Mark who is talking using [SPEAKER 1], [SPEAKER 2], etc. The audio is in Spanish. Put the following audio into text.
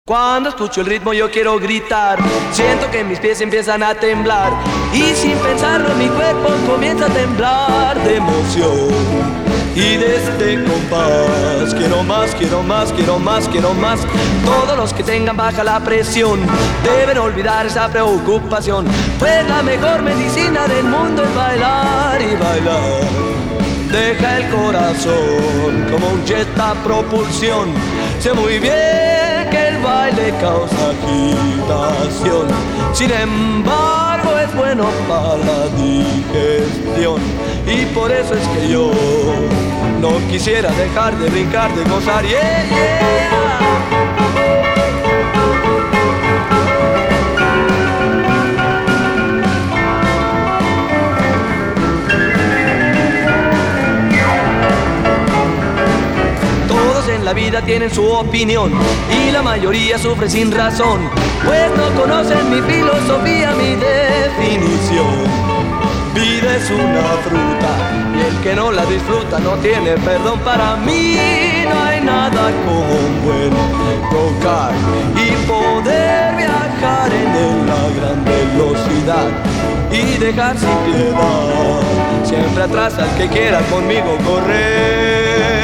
[SPEAKER 1] Cuando escucho el ritmo yo quiero gritar, siento que mis pies empiezan a temblar y sin pensarlo mi cuerpo comienza a temblar de emoción. Y de este compás quiero más, quiero más, quiero más, quiero más. Todos los que tengan baja la presión deben olvidar esa preocupación, pues la mejor medicina del mundo es bailar y bailar. Deja el corazón como un jet a propulsión. Sé muy bien que el baile causa agitación, sin embargo es bueno para la digestión. Y por eso es que yo no quisiera dejar de brincar, de gozar, yeah, yeah. En la vida tienen su opinión y la mayoría sufre sin razón, pues no conocen mi filosofía, mi definición. Vida es una fruta y el que no la disfruta no tiene perdón. Para mí no hay nada como un buen go-kart y poder viajar en la gran velocidad y dejar sin piedad siempre atrás al que quiera conmigo correr.